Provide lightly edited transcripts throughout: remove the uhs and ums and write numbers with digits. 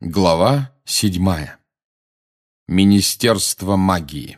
Глава 7. Министерство магии.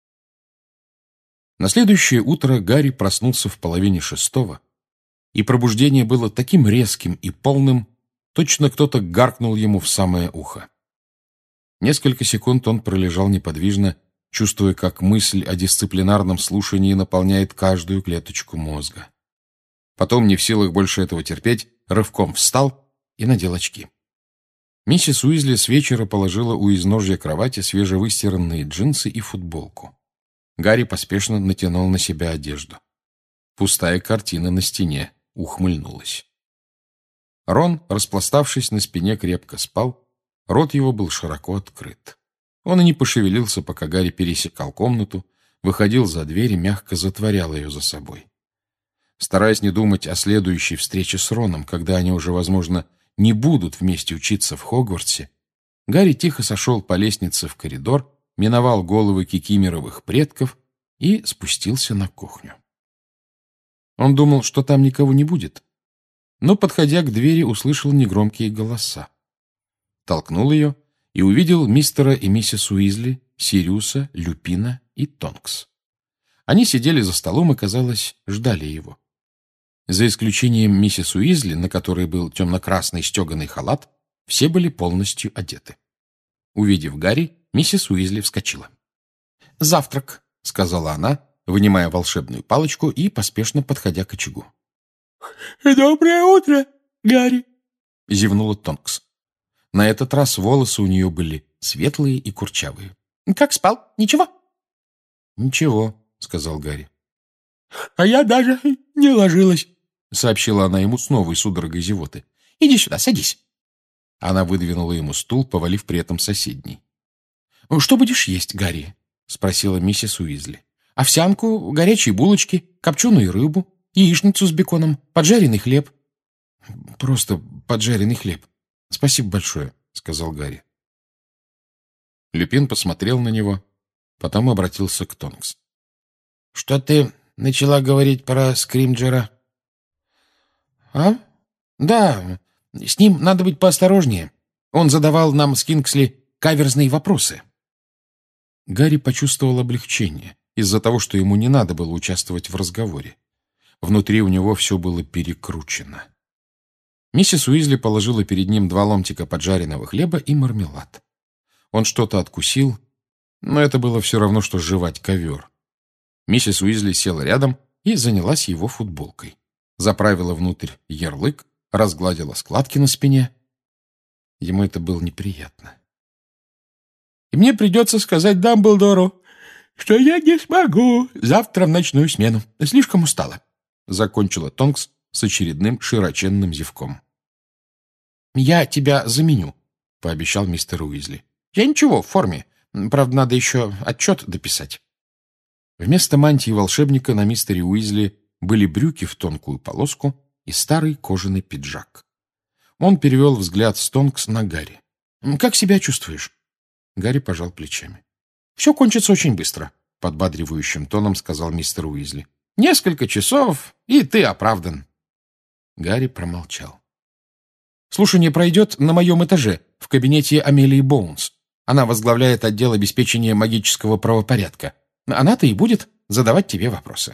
На следующее утро Гарри проснулся в половине шестого, и пробуждение было таким резким и полным, точно кто-то гаркнул ему в самое ухо. Несколько секунд он пролежал неподвижно, чувствуя, как мысль о дисциплинарном слушании наполняет каждую клеточку мозга. Потом, не в силах больше этого терпеть, рывком встал и надел очки. Миссис Уизли с вечера положила у изножья кровати свежевыстиранные джинсы и футболку. Гарри поспешно натянул на себя одежду. Пустая картина на стене ухмыльнулась. Рон, распластавшись на спине, крепко спал. Рот его был широко открыт. Он и не пошевелился, пока Гарри пересекал комнату, выходил за дверь и мягко затворял ее за собой. Стараясь не думать о следующей встрече с Роном, когда они уже, возможно, не будут вместе учиться в Хогвартсе, Гарри тихо сошел по лестнице в коридор, миновал головы кикиморовых предков и спустился на кухню. Он думал, что там никого не будет, но, подходя к двери, услышал негромкие голоса. Толкнул ее и увидел мистера и миссис Уизли, Сириуса, Люпина и Тонкс. Они сидели за столом и, казалось, ждали его. За исключением миссис Уизли, на которой был темно-красный стеганый халат, все были полностью одеты. Увидев Гарри, миссис Уизли вскочила. «Завтрак», — сказала она, вынимая волшебную палочку и поспешно подходя к очагу. «Доброе утро, Гарри», — зевнула Тонкс. На этот раз волосы у нее были светлые и курчавые. «Как спал? Ничего?» «Ничего», — сказал Гарри. «А я даже не ложилась», — сообщила она ему с новой судорогой зевоты. «Иди сюда, садись». Она выдвинула ему стул, повалив при этом соседний. «Что будешь есть, Гарри?» — спросила миссис Уизли. «Овсянку, горячие булочки, копченую рыбу, яичницу с беконом, поджаренный хлеб». «Просто поджаренный хлеб. Спасибо большое», — сказал Гарри. Люпин посмотрел на него, потом обратился к Тонкс. «Что ты начала говорить про Скримджера?» «А? Да, с ним надо быть поосторожнее. Он задавал нам с Кингсли каверзные вопросы». Гарри почувствовал облегчение из-за того, что ему не надо было участвовать в разговоре. Внутри у него все было перекручено. Миссис Уизли положила перед ним 2 ломтика поджаренного хлеба и мармелад. Он что-то откусил, но это было все равно, что жевать ковер. Миссис Уизли села рядом и занялась его футболкой. Заправила внутрь ярлык, разгладила складки на спине. Ему это было неприятно. «И мне придется сказать Дамблдору, что я не смогу завтра в ночную смену. Слишком устала», — закончила Тонкс с очередным широченным зевком. «Я тебя заменю», — пообещал мистер Уизли. «Я ничего, в форме. Правда, надо еще отчет дописать». Вместо мантии волшебника на мистере Уизли были брюки в тонкую полоску и старый кожаный пиджак. Он перевел взгляд с Тонкс на Гарри. «Как себя чувствуешь?» Гарри пожал плечами. «Все кончится очень быстро», — подбадривающим тоном сказал мистер Уизли. «Несколько часов, и ты оправдан». Гарри промолчал. «Слушание пройдет на моем этаже, в кабинете Амелии Боунс. Она возглавляет отдел обеспечения магического правопорядка. Она-то и будет задавать тебе вопросы».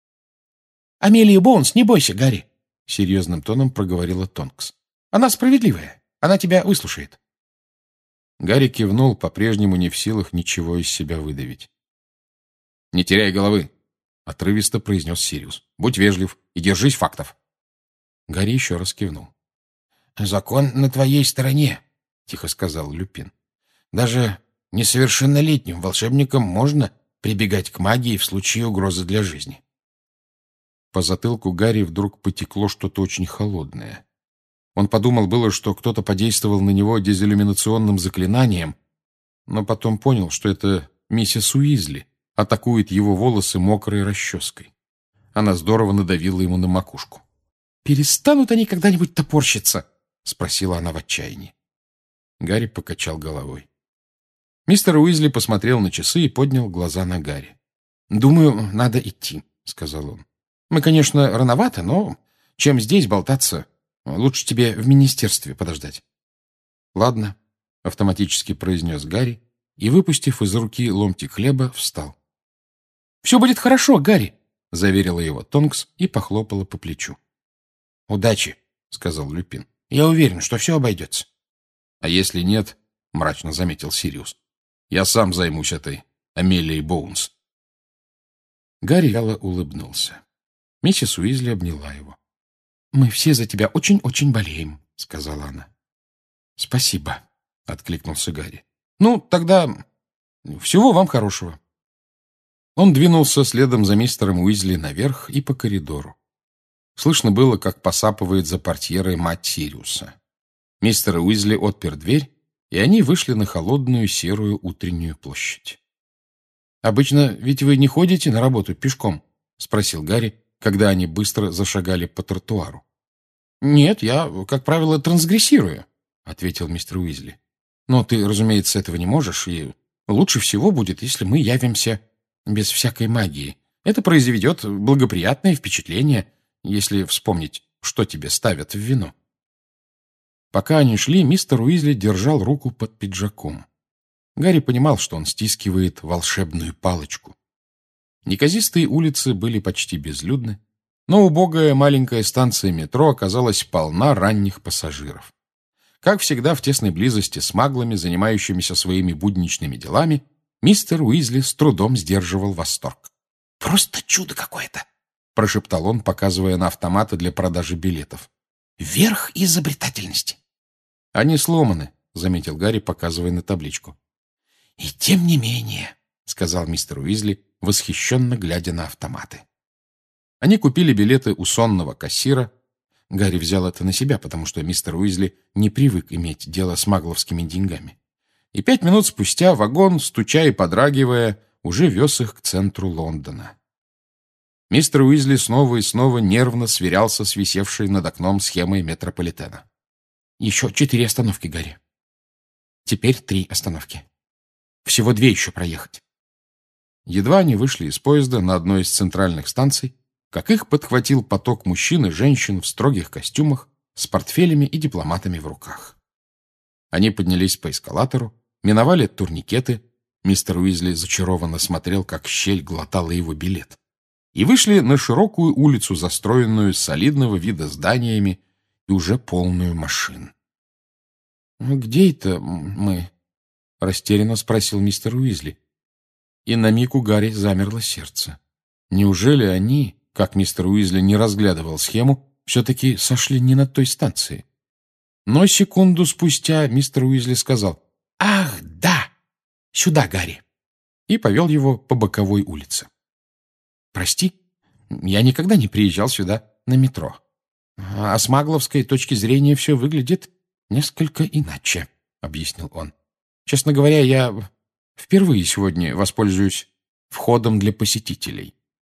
«Амелия Боунс, не бойся, Гарри», — серьезным тоном проговорила Тонкс. «Она справедливая. Она тебя выслушает». Гарри кивнул, по-прежнему не в силах ничего из себя выдавить. «Не теряй головы», — отрывисто произнес Сириус. «Будь вежлив и держись фактов». Гарри еще раз кивнул. «Закон на твоей стороне», — тихо сказал Люпин. «Даже несовершеннолетним волшебникам можно прибегать к магии в случае угрозы для жизни». По затылку Гарри вдруг потекло что-то очень холодное. Он подумал было, что кто-то подействовал на него дезиллюминационным заклинанием, но потом понял, что это миссис Уизли атакует его волосы мокрой расческой. Она здорово надавила ему на макушку. «Перестанут они когда-нибудь топорщиться?» — спросила она в отчаянии. Гарри покачал головой. Мистер Уизли посмотрел на часы и поднял глаза на Гарри. «Думаю, надо идти», — сказал он. «Мы, конечно, рановато, но чем здесь болтаться? Лучше тебе в министерстве подождать». «Ладно», автоматически произнес Гарри и, выпустив из руки ломтик хлеба, встал. «Все будет хорошо, Гарри», — заверила его Тонкс и похлопала по плечу. «Удачи», — сказал Люпин. «Я уверен, что все обойдется». «А если нет, — мрачно заметил Сириус, — я сам займусь этой Амелией Боунс». Гарри вяло улыбнулся. Миссис Уизли обняла его. «Мы все за тебя очень-очень болеем», — сказала она. «Спасибо», — откликнулся Гарри. «Ну, тогда всего вам хорошего». Он двинулся следом за мистером Уизли наверх и по коридору. Слышно было, как посапывает за портьерой мать Сириуса. Мистер Уизли отпер дверь, и они вышли на холодную серую утреннюю площадь. «Обычно ведь вы не ходите на работу пешком?» — спросил Гарри, когда они быстро зашагали по тротуару. «Нет, я, как правило, трансгрессирую», — ответил мистер Уизли. «Но ты, разумеется, этого не можешь, и лучше всего будет, если мы явимся без всякой магии. Это произведет благоприятное впечатление, если вспомнить, что тебе ставят в вино». Пока они шли, мистер Уизли держал руку под пиджаком. Гарри понимал, что он стискивает волшебную палочку. Неказистые улицы были почти безлюдны, но убогая маленькая станция метро оказалась полна ранних пассажиров. Как всегда, в тесной близости с маглами, занимающимися своими будничными делами, мистер Уизли с трудом сдерживал восторг. «Просто чудо какое-то!» — прошептал он, показывая на автоматы для продажи билетов. «Верх изобретательности!» «Они сломаны», — заметил Гарри, показывая на табличку. «И тем не менее», — сказал мистер Уизли, восхищенно глядя на автоматы. Они купили билеты у сонного кассира. Гарри взял это на себя, потому что мистер Уизли не привык иметь дело с магловскими деньгами. И 5 минут спустя вагон, стуча и подрагивая, уже вез их к центру Лондона. Мистер Уизли снова и снова нервно сверялся с висевшей над окном схемой метрополитена. «Еще 4 остановки, Гарри. Теперь 3 остановки. Всего 2 еще проехать». Едва они вышли из поезда на одной из центральных станций, как их подхватил поток мужчин и женщин в строгих костюмах с портфелями и дипломатами в руках. Они поднялись по эскалатору, миновали турникеты, мистер Уизли зачарованно смотрел, как щель глотала его билет, и вышли на широкую улицу, застроенную солидного вида зданиями и уже полную машин. «Где это мы?» — растерянно спросил мистер Уизли. И на миг у Гарри замерло сердце. Неужели они, как мистер Уизли не разглядывал схему, все-таки сошли не на той станции? Но секунду спустя мистер Уизли сказал: «Ах, да! Сюда, Гарри!» и повел его по боковой улице. «Прости, я никогда не приезжал сюда на метро. А с магловской точки зрения все выглядит несколько иначе», — объяснил он. «Честно говоря, я впервые сегодня воспользуюсь входом для посетителей».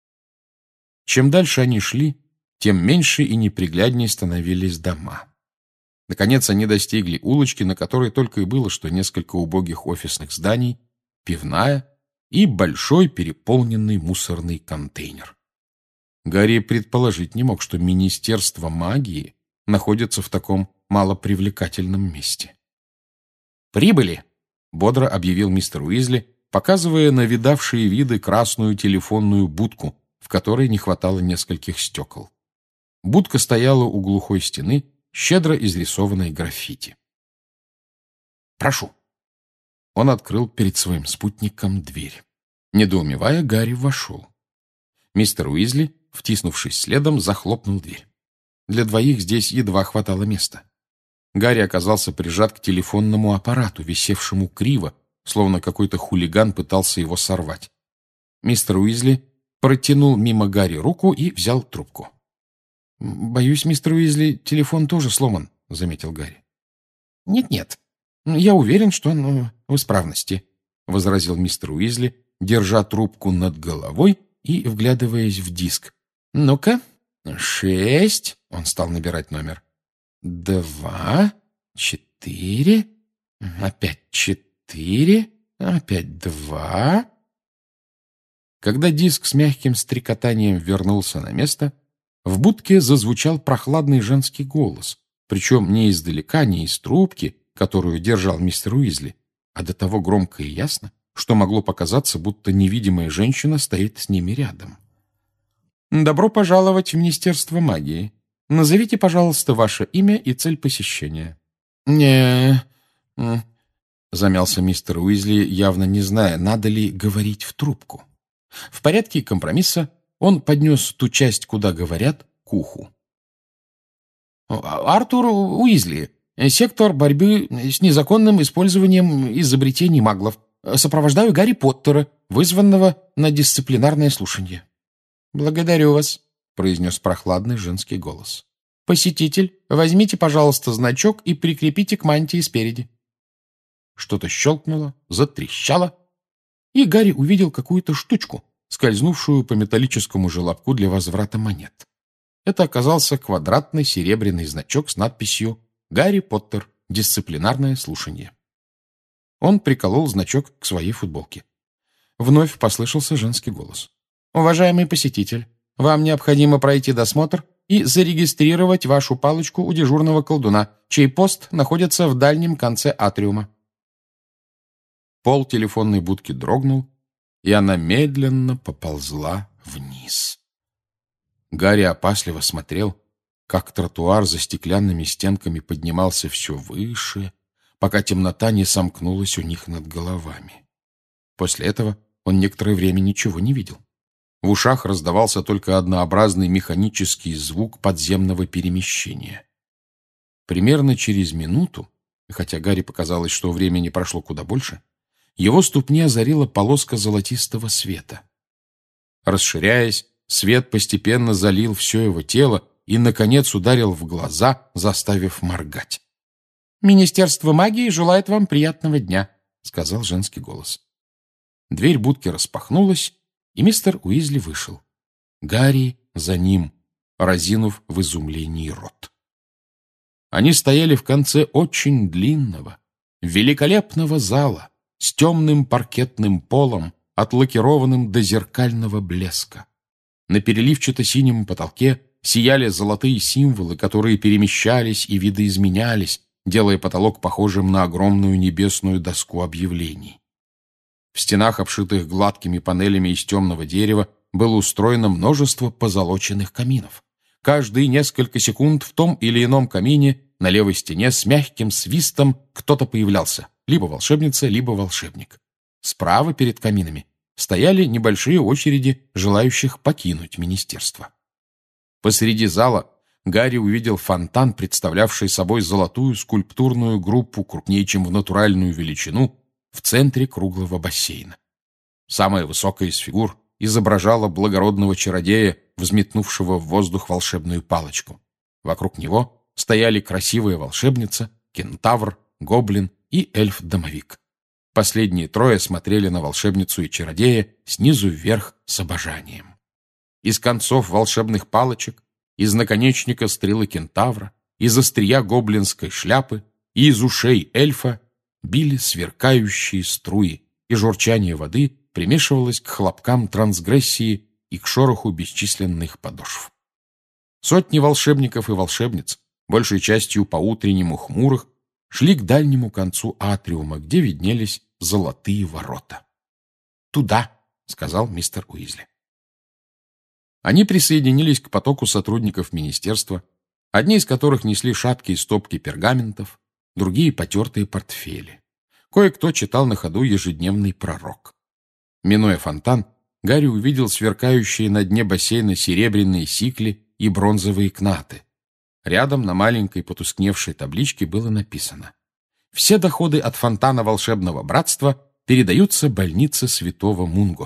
Чем дальше они шли, тем меньше и непригляднее становились дома. Наконец они достигли улочки, на которой только и было что несколько убогих офисных зданий, пивная и большой переполненный мусорный контейнер. Гарри предположить не мог, что Министерство магии находится в таком малопривлекательном месте. «Прибыли!» — бодро объявил мистер Уизли, показывая на видавшие виды красную телефонную будку, в которой не хватало нескольких стекол. Будка стояла у глухой стены, щедро изрисованной граффити. «Прошу». Он открыл перед своим спутником дверь. Недоумевая, Гарри вошел. Мистер Уизли, втиснувшись следом, захлопнул дверь. Для двоих здесь едва хватало места. Гарри оказался прижат к телефонному аппарату, висевшему криво, словно какой-то хулиган пытался его сорвать. Мистер Уизли протянул мимо Гарри руку и взял трубку. «Боюсь, мистер Уизли, телефон тоже сломан», — заметил Гарри. «Нет-нет, я уверен, что он в исправности», — возразил мистер Уизли, держа трубку над головой и вглядываясь в диск. «Ну-ка, 6», — он стал набирать номер, 2, 4, опять 4, опять 2. Когда диск с мягким стрекотанием вернулся на место, в будке зазвучал прохладный женский голос, причем не издалека, не из трубки, которую держал мистер Уизли, а до того громко и ясно, что могло показаться, будто невидимая женщина стоит с ними рядом. «Добро пожаловать в Министерство магии. Назовите, пожалуйста, ваше имя и цель посещения». Замялся мистер Уизли, явно не зная, надо ли говорить в трубку. В порядке компромисса он поднес ту часть, куда говорят, к уху. «Артур Уизли, сектор борьбы с незаконным использованием изобретений маглов. Сопровождаю Гарри Поттера, вызванного на дисциплинарное слушание». «Благодарю вас», — произнес прохладный женский голос. «Посетитель, возьмите, пожалуйста, значок и прикрепите к мантии спереди». Что-то щелкнуло, затрещало, и Гарри увидел какую-то штучку, скользнувшую по металлическому желобку для возврата монет. Это оказался квадратный серебряный значок с надписью «Гарри Поттер. Дисциплинарное слушание». Он приколол значок к своей футболке. Вновь послышался женский голос. «Уважаемый посетитель, вам необходимо пройти досмотр и зарегистрировать вашу палочку у дежурного колдуна, чей пост находится в дальнем конце атриума». Пол телефонной будки дрогнул, и она медленно поползла вниз. Гарри опасливо смотрел, как тротуар за стеклянными стенками поднимался все выше, пока темнота не сомкнулась у них над головами. После этого он некоторое время ничего не видел. В ушах раздавался только однообразный механический звук подземного перемещения. Примерно через минуту, хотя Гарри показалось, что времени прошло куда больше, его ступни озарила полоска золотистого света. Расширяясь, свет постепенно залил все его тело и, наконец, ударил в глаза, заставив моргать. «Министерство магии желает вам приятного дня», — сказал женский голос. Дверь будки распахнулась, и мистер Уизли вышел. Гарри за ним, разинув в изумлении рот. Они стояли в конце очень длинного, великолепного зала, с темным паркетным полом, отлакированным до зеркального блеска. На переливчато-синем потолке сияли золотые символы, которые перемещались и видоизменялись, делая потолок похожим на огромную небесную доску объявлений. В стенах, обшитых гладкими панелями из темного дерева, было устроено множество позолоченных каминов. Каждые несколько секунд в том или ином камине на левой стене с мягким свистом кто-то появлялся. Либо волшебница, либо волшебник. Справа перед каминами стояли небольшие очереди желающих покинуть министерство. Посреди зала Гарри увидел фонтан, представлявший собой золотую скульптурную группу крупнее, чем в натуральную величину, в центре круглого бассейна. Самая высокая из фигур изображала благородного чародея, взметнувшего в воздух волшебную палочку. Вокруг него стояли красивая волшебница, кентавр, гоблин и эльф-домовик. Последние трое смотрели на волшебницу и чародея снизу вверх с обожанием. Из концов волшебных палочек, из наконечника стрелы кентавра, из острия гоблинской шляпы и из ушей эльфа били сверкающие струи, и журчание воды примешивалось к хлопкам трансгрессии и к шороху бесчисленных подошв. Сотни волшебников и волшебниц, большей частью по-утреннему хмурых, шли к дальнему концу атриума, где виднелись золотые ворота. «Туда», — сказал мистер Уизли. Они присоединились к потоку сотрудников министерства, одни из которых несли шапки и стопки пергаментов, другие — потертые портфели. Кое-кто читал на ходу ежедневный пророк. Минуя фонтан, Гарри увидел сверкающие на дне бассейна серебряные сикли и бронзовые кнаты. Рядом на маленькой потускневшей табличке было написано: «Все доходы от фонтана волшебного братства передаются больнице святого Мунго».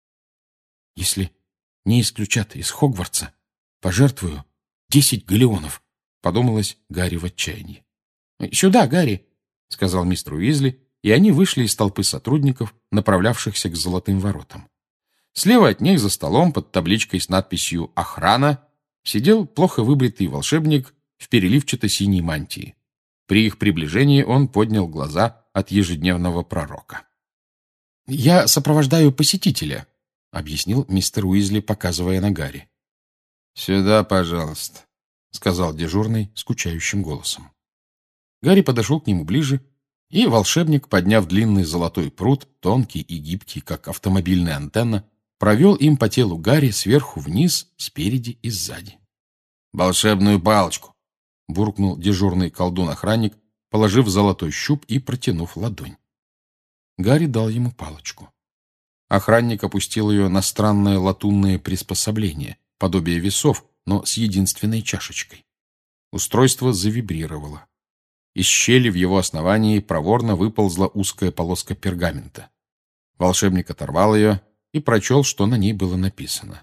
«Если не исключат из Хогвартса, пожертвую 10 галеонов», — подумалось Гарри в отчаянии. «Сюда, Гарри», — сказал мистер Уизли, и они вышли из толпы сотрудников, направлявшихся к золотым воротам. Слева от них за столом под табличкой с надписью «Охрана» сидел плохо выбритый волшебник в переливчато-синей мантии. При их приближении он поднял глаза от ежедневного пророка. «Я сопровождаю посетителя», — объяснил мистер Уизли, показывая на Гарри. «Сюда, пожалуйста», — сказал дежурный скучающим голосом. Гарри подошел к нему ближе, и волшебник, подняв длинный золотой прут, тонкий и гибкий, как автомобильная антенна, провел им по телу Гарри сверху вниз, спереди и сзади. «Волшебную палочку!» — буркнул дежурный колдун-охранник, положив золотой щуп и протянув ладонь. Гарри дал ему палочку. Охранник опустил ее на странное латунное приспособление, подобие весов, но с единственной чашечкой. Устройство завибрировало. Из щели в его основании проворно выползла узкая полоска пергамента. Волшебник оторвал ее и прочел, что на ней было написано.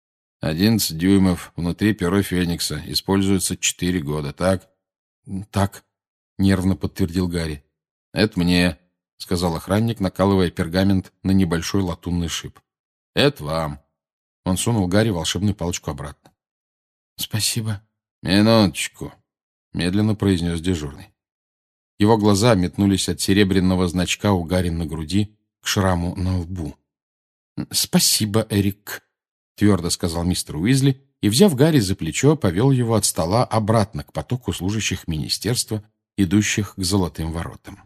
11 дюймов, внутри перо Феникса, используется 4 года, так? Так, нервно подтвердил Гарри. Это мне, сказал охранник, накалывая пергамент на небольшой латунный шип. Это вам. Он сунул Гарри волшебную палочку обратно. Спасибо. Минуточку, медленно произнес дежурный. Его глаза метнулись от серебряного значка у Гарри на груди к шраму на лбу. «Спасибо, Эрик», — твердо сказал мистер Уизли, и, взяв Гарри за плечо, повел его от стола обратно к потоку служащих министерства, идущих к золотым воротам.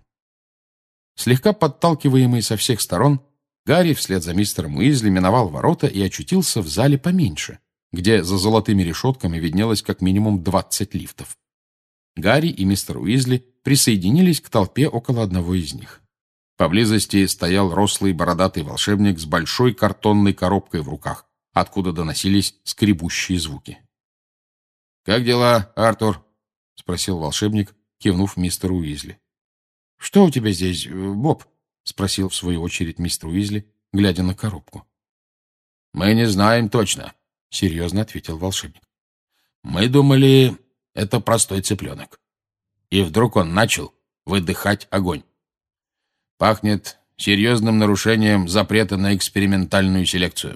Слегка подталкиваемый со всех сторон, Гарри вслед за мистером Уизли миновал ворота и очутился в зале поменьше, где за золотыми решетками виднелось как минимум 20 лифтов. Гарри и мистер Уизли присоединились к толпе около одного из них. Поблизости стоял рослый бородатый волшебник с большой картонной коробкой в руках, откуда доносились скребущие звуки. «Как дела, Артур?» — спросил волшебник, кивнув мистеру Уизли. «Что у тебя здесь, Боб?» — спросил в свою очередь мистер Уизли, глядя на коробку. «Мы не знаем точно», — серьезно ответил волшебник. «Мы думали, это простой цыпленок. И вдруг он начал выдыхать огонь. Пахнет серьезным нарушением запрета на экспериментальную селекцию».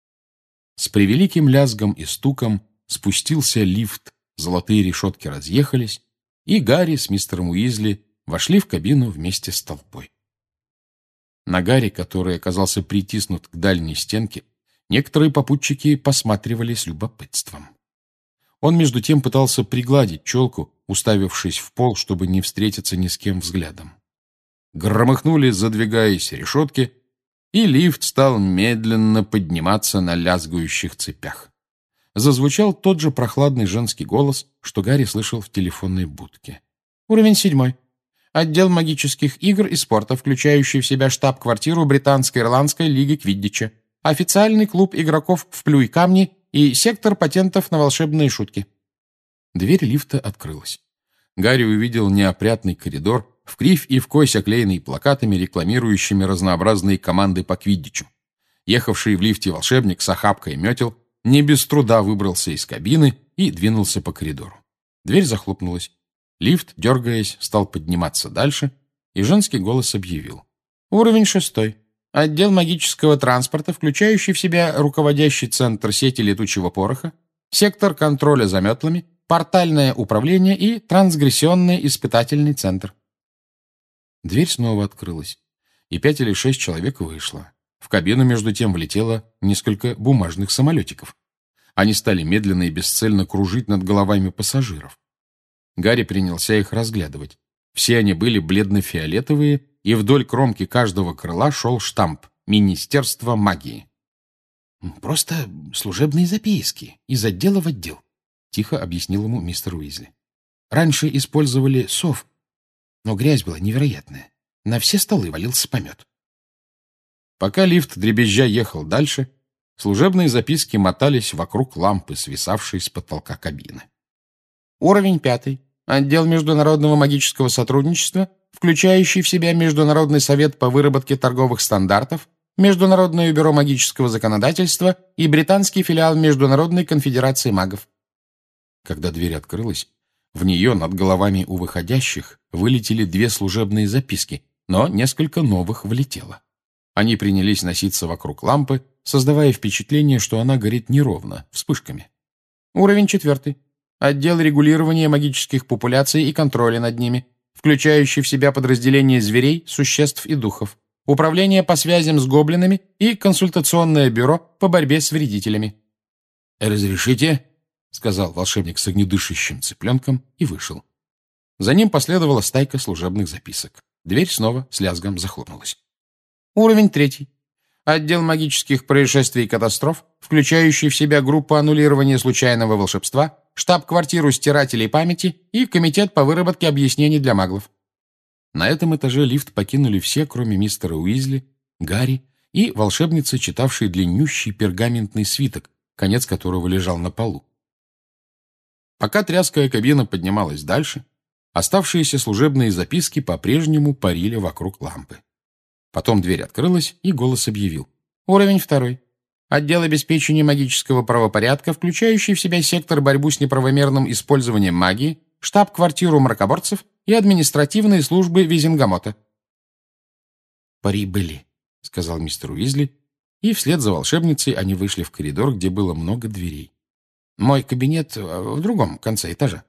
С превеликим лязгом и стуком спустился лифт, золотые решетки разъехались, и Гарри с мистером Уизли вошли в кабину вместе с толпой. На Гарри, который оказался притиснут к дальней стенке, некоторые попутчики посматривали с любопытством. Он между тем пытался пригладить челку, уставившись в пол, чтобы не встретиться ни с кем взглядом. Громыхнули, задвигаясь, решетки, и лифт стал медленно подниматься на лязгающих цепях. Зазвучал тот же прохладный женский голос, что Гарри слышал в телефонной будке. Уровень 7. Отдел магических игр и спорта, включающий в себя штаб-квартиру Британско-Ирландской лиги Квиддича, официальный клуб игроков в плюй-камни и сектор патентов на волшебные шутки. Дверь лифта открылась. Гарри увидел неопрятный коридор, в кривь и в кось оклеенный плакатами, рекламирующими разнообразные команды по квиддичу. Ехавший в лифте волшебник с охапкой метел не без труда выбрался из кабины и двинулся по коридору. Дверь захлопнулась. Лифт, дергаясь, стал подниматься дальше, и женский голос объявил. Уровень 6. Отдел магического транспорта, включающий в себя руководящий центр сети летучего пороха, сектор контроля за метлами, портальное управление и трансгрессионный испытательный центр. Дверь снова открылась, и 5 или 6 человек вышло. В кабину, между тем, влетело несколько бумажных самолетиков. Они стали медленно и бесцельно кружить над головами пассажиров. Гарри принялся их разглядывать. Все они были бледно-фиолетовые, и вдоль кромки каждого крыла шел штамп «Министерство магии». «Просто служебные записки из отдела в отдел», — тихо объяснил ему мистер Уизли. «Раньше использовали сов, но грязь была невероятная. На все столы валился помет». Пока лифт дребезжа ехал дальше, служебные записки мотались вокруг лампы, свисавшей с потолка кабины. Уровень 5. Отдел международного магического сотрудничества, включающий в себя Международный совет по выработке торговых стандартов, Международное бюро магического законодательства и британский филиал Международной конфедерации магов. Когда дверь открылась, в нее над головами у выходящих вылетели 2 служебные записки, но несколько новых влетело. Они принялись носиться вокруг лампы, создавая впечатление, что она горит неровно, вспышками. Уровень 4. Отдел регулирования магических популяций и контроля над ними, включающий в себя подразделения зверей, существ и духов, управление по связям с гоблинами и консультационное бюро по борьбе с вредителями. «Разрешите?» — сказал волшебник с огнедышащим цыпленком и вышел. За ним последовала стайка служебных записок. Дверь снова с лязгом захлопнулась. Уровень 3. Отдел магических происшествий и катастроф, включающий в себя группу аннулирования случайного волшебства, штаб-квартиру стирателей памяти и комитет по выработке объяснений для маглов. На этом этаже лифт покинули все, кроме мистера Уизли, Гарри и волшебницы, читавшей длиннющий пергаментный свиток, конец которого лежал на полу. Пока тряская кабина поднималась дальше, оставшиеся служебные записки по-прежнему парили вокруг лампы. Потом дверь открылась, и голос объявил. Уровень 2. Отдел обеспечения магического правопорядка, включающий в себя сектор борьбы с неправомерным использованием магии, штаб-квартиру мракоборцев и административные службы Визенгамота. «Прибыли», — сказал мистер Уизли, и вслед за волшебницей они вышли в коридор, где было много дверей. «Мой кабинет в другом конце этажа».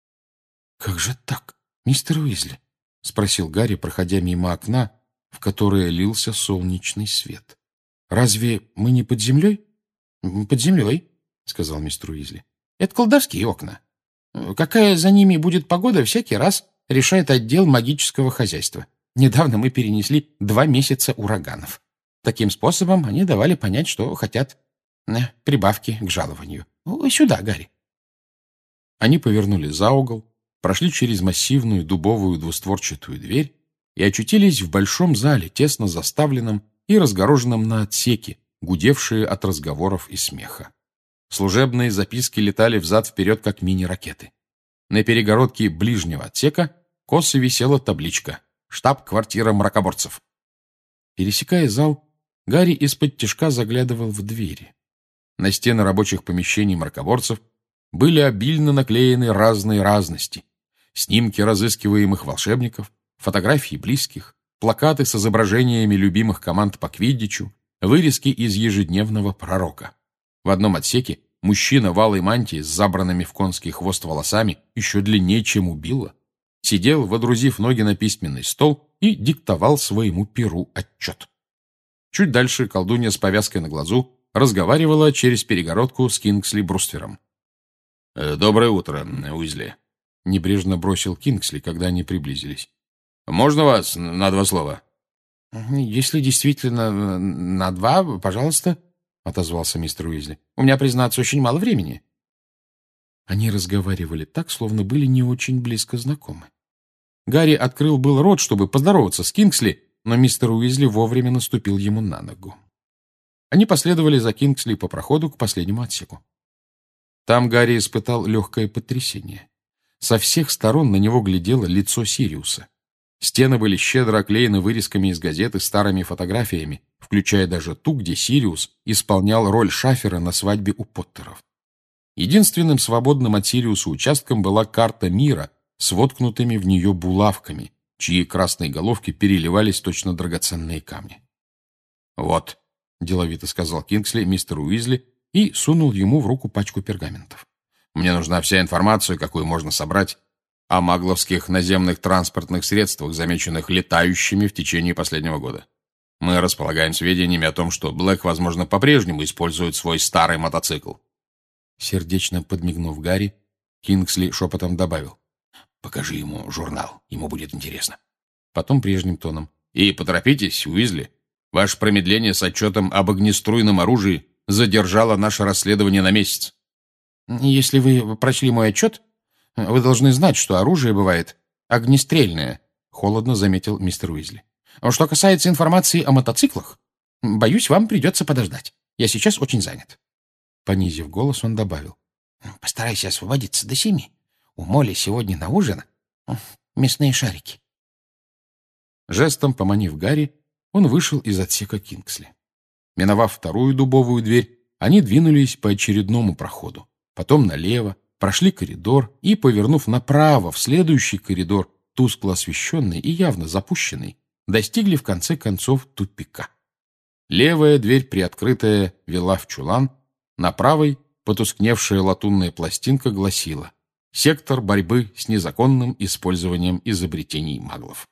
«Как же так, мистер Уизли?» — спросил Гарри, проходя мимо окна, в которое лился солнечный свет. «Разве мы не под землей?» «Под землей», — сказал мистер Уизли. «Это колдовские окна. Какая за ними будет погода, всякий раз решает отдел магического хозяйства. Недавно мы перенесли 2 месяца ураганов. Таким способом они давали понять, что хотят прибавки к жалованию. Сюда, Гарри». Они повернули за угол, прошли через массивную дубовую двустворчатую дверь и очутились в большом зале, тесно заставленном и разгороженном на отсеки, гудевшие от разговоров и смеха. Служебные записки летали взад-вперед, как мини-ракеты. На перегородке ближнего отсека косо висела табличка «Штаб-квартира мракоборцев». Пересекая зал, Гарри из-под тишка заглядывал в двери. На стены рабочих помещений мракоборцев были обильно наклеены разные разности. Снимки разыскиваемых волшебников, фотографии близких, плакаты с изображениями любимых команд по квиддичу, вырезки из ежедневного пророка. В одном отсеке мужчина в алой мантии с забранными в конский хвост волосами, еще длиннее, чем у Билла, сидел, водрузив ноги на письменный стол и диктовал своему перу отчет. Чуть дальше колдунья с повязкой на глазу разговаривала через перегородку с Кингсли Бруствером. «Доброе утро, Уизли», — небрежно бросил Кингсли, когда они приблизились. «Можно вас на 2 слова?» «Если действительно на 2, пожалуйста», — отозвался мистер Уизли. «У меня, признаться, очень мало времени». Они разговаривали так, словно были не очень близко знакомы. Гарри открыл был рот, чтобы поздороваться с Кингсли, но мистер Уизли вовремя наступил ему на ногу. Они последовали за Кингсли по проходу к последнему отсеку. Там Гарри испытал легкое потрясение. Со всех сторон на него глядело лицо Сириуса. Стены были щедро оклеены вырезками из газет и старыми фотографиями, включая даже ту, где Сириус исполнял роль шафера на свадьбе у Поттеров. Единственным свободным от Сириуса участком была карта мира с воткнутыми в нее булавками, чьи красные головки переливались точно драгоценные камни. «Вот», — деловито сказал Кингсли мистеру Уизли и сунул ему в руку пачку пергаментов. «Мне нужна вся информация, какую можно собрать о магловских наземных транспортных средствах, замеченных летающими в течение последнего года. Мы располагаем сведениями о том, что Блэк, возможно, по-прежнему использует свой старый мотоцикл». Сердечно подмигнув Гарри, Кингсли шепотом добавил: «Покажи ему журнал, ему будет интересно». Потом прежним тоном: «И поторопитесь, Уизли. Ваше промедление с отчетом об огнеструйном оружии задержало наше расследование на месяц». «Если вы прочли мой отчет, вы должны знать, что оружие бывает огнестрельное», — холодно заметил мистер Уизли. «Что касается информации о мотоциклах, боюсь, вам придется подождать. Я сейчас очень занят». Понизив голос, он добавил: «Постарайся освободиться до 7. У Молли сегодня на ужин мясные шарики». Жестом поманив Гарри, он вышел из отсека Кингсли. Миновав вторую дубовую дверь, они двинулись по очередному проходу, потом налево, прошли коридор и, повернув направо в следующий коридор, тускло освещенный и явно запущенный, достигли в конце концов тупика. Левая дверь, приоткрытая, вела в чулан, на правой потускневшая латунная пластинка гласила: «Сектор борьбы с незаконным использованием изобретений маглов».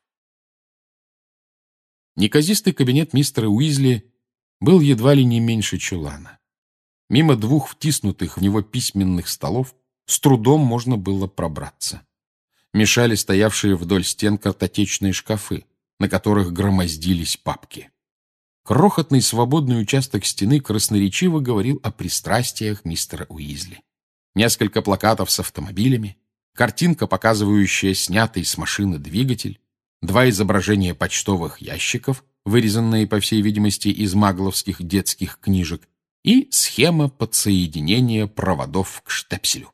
Неказистый кабинет мистера Уизли был едва ли не меньше чулана. Мимо 2 втиснутых в него письменных столов с трудом можно было пробраться. мешали стоявшие вдоль стен картотечные шкафы, на которых громоздились папки. Крохотный свободный участок стены красноречиво говорил о пристрастиях мистера Уизли. Несколько плакатов с автомобилями, картинка, показывающая снятый с машины двигатель, 2 изображения почтовых ящиков, вырезанные, по всей видимости, из магловских детских книжек, и схема подсоединения проводов к штепселю.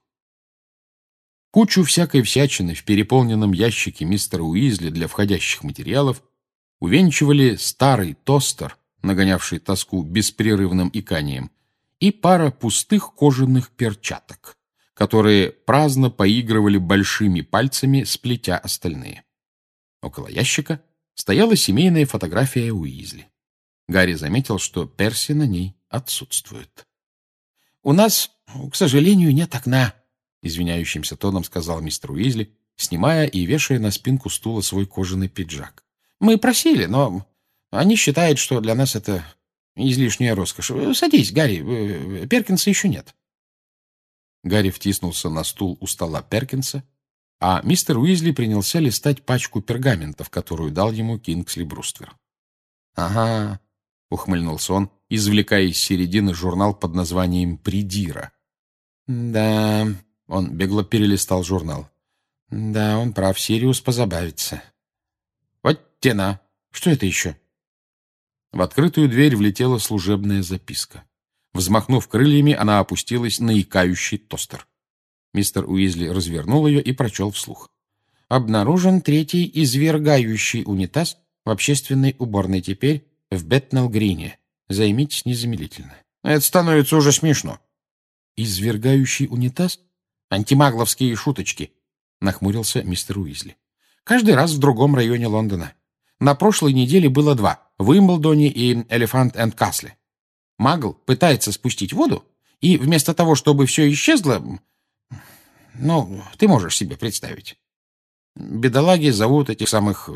Кучу всякой всячины в переполненном ящике мистера Уизли для входящих материалов увенчивали старый тостер, нагонявший тоску беспрерывным иканием, и пара пустых кожаных перчаток, которые праздно поигрывали большими пальцами, сплетя остальные. Около ящика стояла семейная фотография Уизли. Гарри заметил, что Перси на ней отсутствует. «У нас, к сожалению, нет окна», — извиняющимся тоном сказал мистер Уизли, снимая и вешая на спинку стула свой кожаный пиджак. «Мы просили, но они считают, что для нас это излишняя роскошь. Садись, Гарри, Перкинса еще нет». Гарри втиснулся на стул у стола Перкинса, а мистер Уизли принялся листать пачку пергаментов, которую дал ему Кингсли Бруствер. «Ага», — ухмыльнулся он, извлекая из середины журнал под названием «Придира». «Да», — он бегло перелистал журнал. «Да, он прав, Сириус позабавится». «Вот тена! Что это еще?» В открытую дверь влетела служебная записка. Взмахнув крыльями, она опустилась на икающий тостер. Мистер Уизли развернул ее и прочел вслух. «Обнаружен 3-й извергающий унитаз в общественной уборной теперь в Бетнелл-Грине. Займитесь незамедлительно». «Это становится уже смешно». «Извергающий унитаз? Антимагловские шуточки», — нахмурился мистер Уизли. «Каждый раз в другом районе Лондона. На прошлой неделе было 2 — в Уимблдоне и Элефант-энд-Касле. Магл пытается спустить воду, и вместо того, чтобы все исчезло... Ну, ты можешь себе представить. Бедолаги зовут этих самых...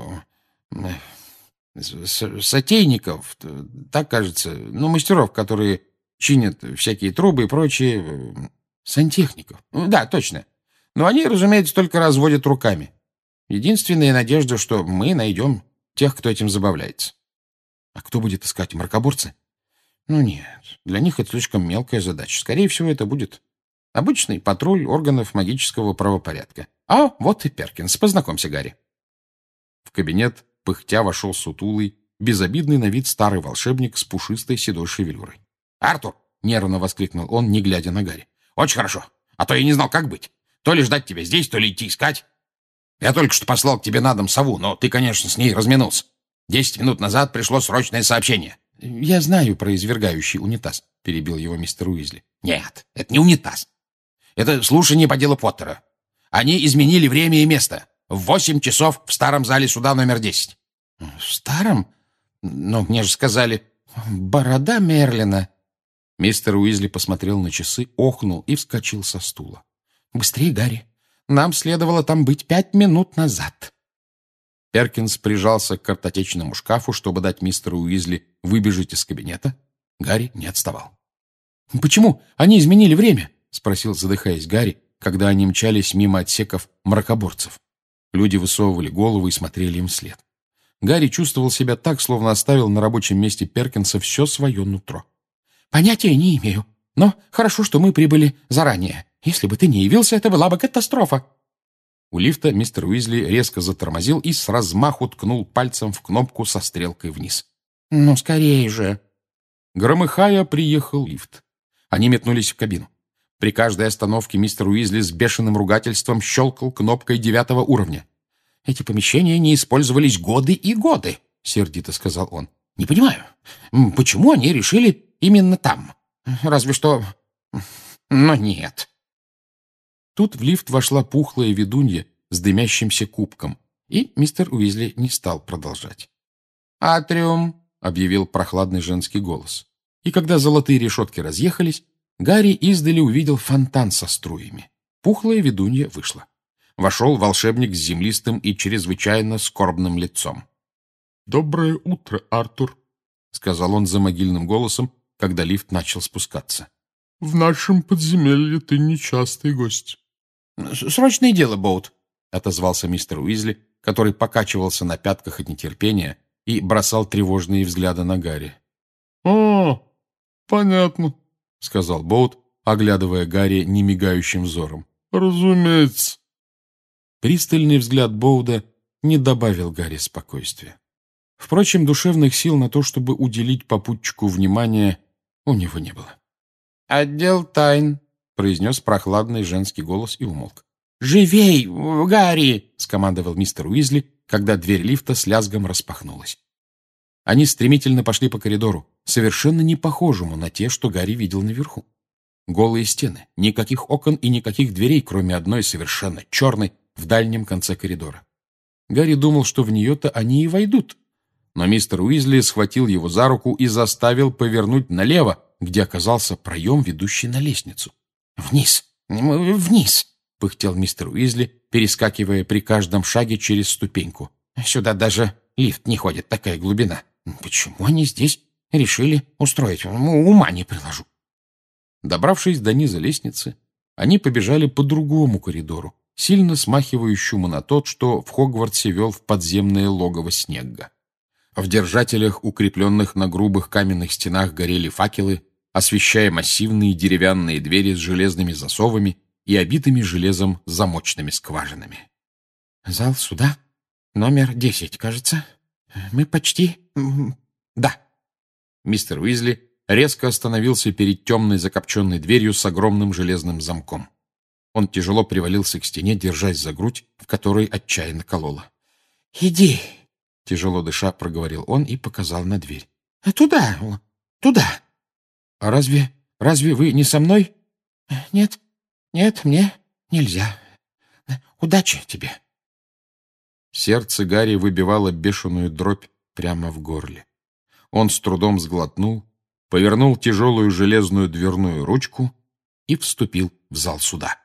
сотейников, так кажется, ну, мастеров, которые чинят всякие трубы и прочие... сантехников. Да, точно. Но они, разумеется, только разводят руками. Единственная надежда, что мы найдем тех, кто этим забавляется. А кто будет искать, мракоборцы? Ну нет, для них это слишком мелкая задача. Скорее всего, это будет обычный патруль органов магического правопорядка. А вот и Перкинс. Познакомься, Гарри. В кабинет пыхтя вошел сутулый, безобидный на вид старый волшебник с пушистой седой шевелюрой. «Артур!» — нервно воскликнул он, не глядя на Гарри. «Очень хорошо. А то я не знал, как быть. То ли ждать тебя здесь, то ли идти искать. Я только что послал к тебе на дом сову, но ты, конечно, с ней разминулся. 10 минут назад пришло срочное сообщение». «Я знаю про извергающий унитаз», — перебил его мистер Уизли. «Нет, это не унитаз. Это слушание по делу Поттера. Они изменили время и место. В 8 часов в старом зале суда номер 10. «В старом? Но мне же сказали... Борода Мерлина». Мистер Уизли посмотрел на часы, охнул и вскочил со стула. «Быстрее, Гарри. Нам следовало там быть 5 минут назад». Перкинс прижался к картотечному шкафу, чтобы дать мистеру Уизли выбежать из кабинета. Гарри не отставал. «Почему они изменили время?» — спросил, задыхаясь, Гарри, когда они мчались мимо отсеков мракоборцев. Люди высовывали головы и смотрели им вслед. Гарри чувствовал себя так, словно оставил на рабочем месте Перкинса все свое нутро. «Понятия не имею. Но хорошо, что мы прибыли заранее. Если бы ты не явился, это была бы катастрофа». У лифта мистер Уизли резко затормозил и с размаху ткнул пальцем в кнопку со стрелкой вниз. «Ну, скорее же!» Громыхая, приехал лифт. Они метнулись в кабину. При каждой остановке мистер Уизли с бешеным ругательством щелкал кнопкой 9-го уровня. «Эти помещения не использовались годы и годы», — сердито сказал он. «Не понимаю, почему они решили именно там? Разве что... Но нет». Тут в лифт вошла пухлая ведунья с дымящимся кубком, и мистер Уизли не стал продолжать. «Атриум», — объявил прохладный женский голос. И когда золотые решетки разъехались, Гарри издали увидел фонтан со струями. Пухлая ведунья вышла. Вошел волшебник с землистым и чрезвычайно скорбным лицом. «Доброе утро, Артур», — сказал он замогильным голосом, когда лифт начал спускаться. «В нашем подземелье ты нечастый гость». «Срочное дело, Боут», отозвался мистер Уизли, который покачивался на пятках от нетерпения и бросал тревожные взгляды на Гарри. «О, понятно», — сказал Боут, оглядывая Гарри немигающим взором. «разумеется». Пристальный взгляд Боуда не добавил Гарри спокойствия. Впрочем, душевных сил на то, чтобы уделить попутчику внимание, у него не было. «Отдел тайн», — произнес прохладный женский голос и умолк. «Живей, Гарри!» — скомандовал мистер Уизли, когда дверь лифта с лязгом распахнулась. Они стремительно пошли по коридору, совершенно не похожему на те, что Гарри видел наверху. Голые стены, никаких окон и никаких дверей, кроме одной совершенно черной в дальнем конце коридора. Гарри думал, что в нее-то они и войдут. Но мистер Уизли схватил его за руку и заставил повернуть налево, где оказался проем, ведущий на лестницу. «Вниз! Вниз!» — пыхтел мистер Уизли, перескакивая при каждом шаге через ступеньку. «Сюда даже лифт не ходит, такая глубина. Почему они здесь решили устроить? Ума не приложу». Добравшись до низа лестницы, они побежали по другому коридору, сильно смахивающему на тот, что в Хогвартсе вел в подземное логово Снегга. В держателях, укрепленных на грубых каменных стенах, горели факелы, освещая массивные деревянные двери с железными засовами и обитыми железом замочными скважинами. «Зал суда? Номер 10, кажется. Мы почти... Да». Мистер Уизли резко остановился перед темной закопченной дверью с огромным железным замком. Он тяжело привалился к стене, держась за грудь, в которой отчаянно кололо. «Иди!» — тяжело дыша проговорил он и показал на дверь. «Туда, туда!» «А разве вы не со мной?» «Нет, мне нельзя. Удачи тебе!» Сердце Гарри выбивало бешеную дробь прямо в горле. Он с трудом сглотнул, повернул тяжелую железную дверную ручку и вступил в зал суда.